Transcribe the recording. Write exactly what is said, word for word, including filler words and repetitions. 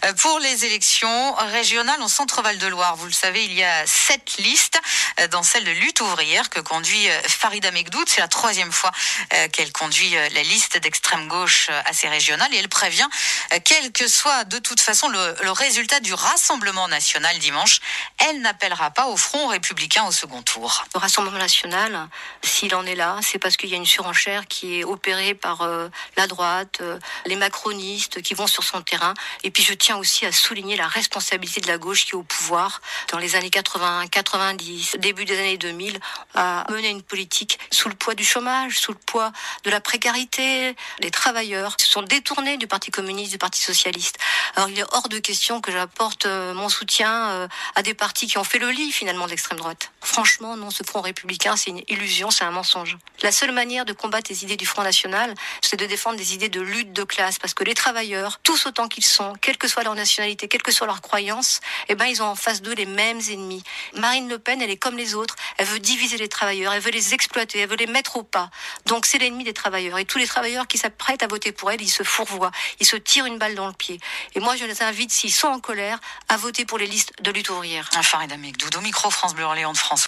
Pour les élections régionales en Centre-Val de Loire, vous le savez, il y a sept listes, dans celle de Lutte ouvrière que conduit Farida Mekdoud. C'est la troisième fois qu'elle conduit la liste d'extrême gauche à ces régionales et elle prévient, quel que soit de toute façon le, le résultat du Rassemblement national dimanche, elle n'appellera pas au Front républicain au second tour. Le Rassemblement national, s'il en est là, c'est parce qu'il y a une surenchère qui est opérée par euh, la droite, euh, les macronistes qui vont sur son terrain. Et puis je tiens aussi à souligner la responsabilité de la gauche qui est au pouvoir dans les années quatre-vingts, quatre-vingt-dix, début des années deux mille, à mener une politique sous le poids du chômage, sous le poids de la précarité. Les travailleurs se sont détournés du Parti communiste, du Parti socialiste. Alors il est hors de question que j'apporte euh, mon soutien euh, à des partis qui ont fait le lit finalement de l'extrême droite. Franchement, non, ce Front républicain, c'est une illusion, c'est un mensonge. La seule manière de combattre les idées du Front national, c'est de défendre des idées de lutte de classe, parce que les travailleurs, tous autant qu'ils sont, quelle que soit leur nationalité, quelle que soit leur croyance, eh ben, ils ont en face d'eux les mêmes ennemis. Marine Le Pen, elle est comme les autres, elle veut diviser les travailleurs, elle veut les exploiter, elle veut les mettre au pas. Donc c'est l'ennemi des travailleurs. Et tous les travailleurs qui s'apprêtent à voter pour elle, ils se fourvoient, ils se tirent une balle dans le pied. Et moi, je les invite, s'ils sont en colère, à voter pour les listes de lutte ouvrière. Farida Mekdoud, au micro France Bleu Orléans de France.